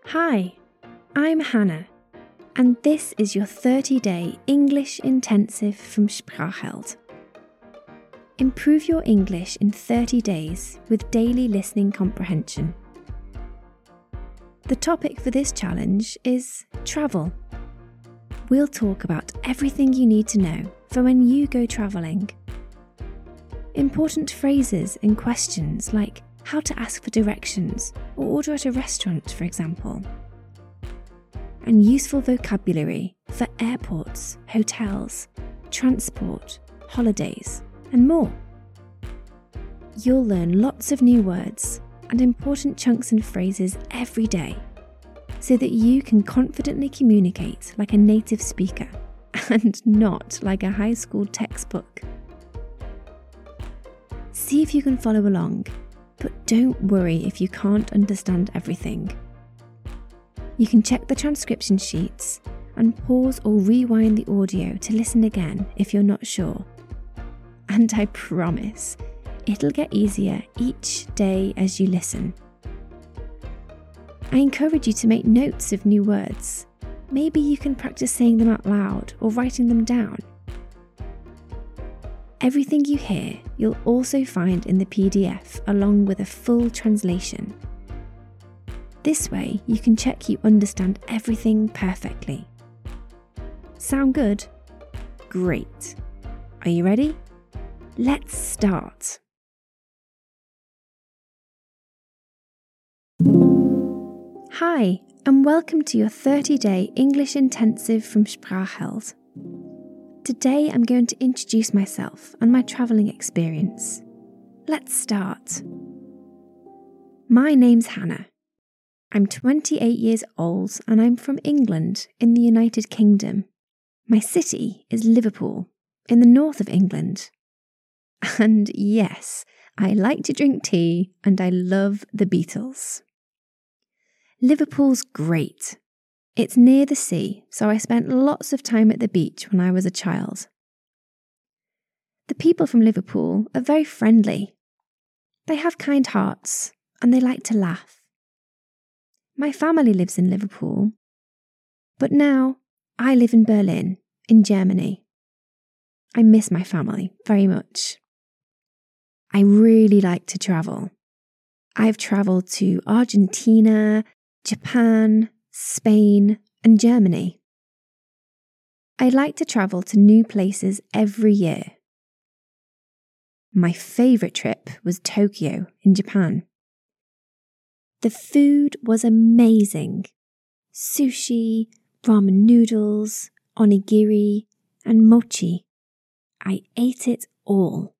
Hi, I'm Hannah, and this is your 30-day English intensive from Sprachheld. Improve your English in 30 days with daily listening comprehension. The topic for this challenge is travel. We'll talk about everything you need to know for when you go travelling. Important phrases and questions like how to ask for directions or order at a restaurant, for example. And useful vocabulary for airports, hotels, transport, holidays, and more. You'll learn lots of new words and important chunks and phrases every day so that you can confidently communicate like a native speaker and not like a high school textbook. See if you can follow along, but don't worry if you can't understand everything. You can check the transcription sheets and pause or rewind the audio to listen again if you're not sure. And I promise, it'll get easier each day as you listen. I encourage you to make notes of new words. Maybe you can practice saying them out loud or writing them down. Everything you hear, you'll also find in the PDF along with a full translation. This way, you can check you understand everything perfectly. Sound good? Great. Are you ready? Let's start. Hi, and welcome to your 30-day English intensive from Sprachheld. Today I'm going to introduce myself and my travelling experience. Let's start. My name's Hannah. I'm 28 years old and I'm from England in the United Kingdom. My city is Liverpool in the north of England. And yes, I like to drink tea and I love the Beatles. Liverpool's great. It's near the sea, so I spent lots of time at the beach when I was a child. The people from Liverpool are very friendly. They have kind hearts and they like to laugh. My family lives in Liverpool, but now I live in Berlin, in Germany. I miss my family very much. I really like to travel. I've travelled to Argentina, Japan, Spain, and Germany. I like to travel to new places every year. My favourite trip was Tokyo in Japan. The food was amazing. Sushi, ramen noodles, onigiri, and mochi. I ate it all.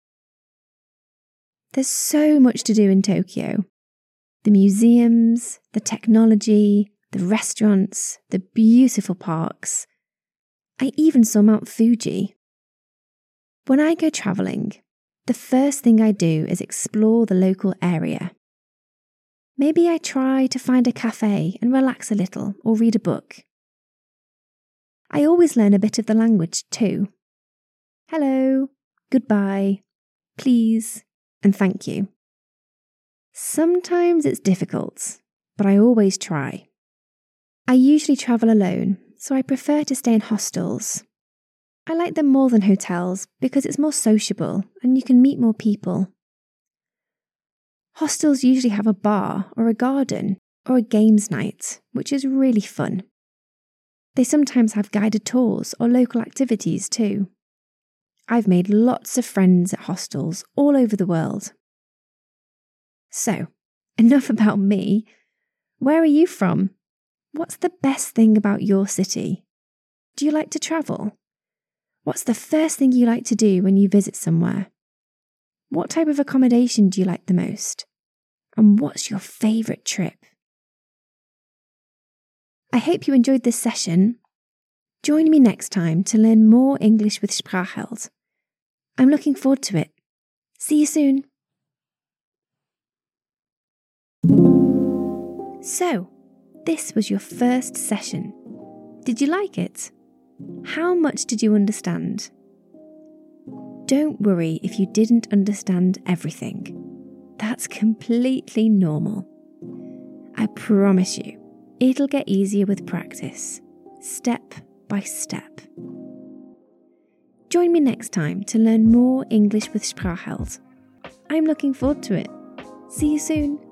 There's so much to do in Tokyo. The museums, the technology, the restaurants, the beautiful parks. I even saw Mount Fuji. When I go travelling, the first thing I do is explore the local area. Maybe I try to find a cafe and relax a little or read a book. I always learn a bit of the language too. Hello, goodbye, please, and thank you. Sometimes it's difficult, but I always try. I usually travel alone, so I prefer to stay in hostels. I like them more than hotels because it's more sociable and you can meet more people. Hostels usually have a bar or a garden or a games night, which is really fun. They sometimes have guided tours or local activities too. I've made lots of friends at hostels all over the world. So, enough about me. Where are you from? What's the best thing about your city? Do you like to travel? What's the first thing you like to do when you visit somewhere? What type of accommodation do you like the most? And what's your favourite trip? I hope you enjoyed this session. Join me next time to learn more English with Sprachheld. I'm looking forward to it. See you soon. So, this was your first session. Did you like it? How much did you understand? Don't worry if you didn't understand everything. That's completely normal. I promise you, It'll get easier with practice, step by step. Join me next time to learn more English with Sprachheld. I'm looking forward to it. See you soon.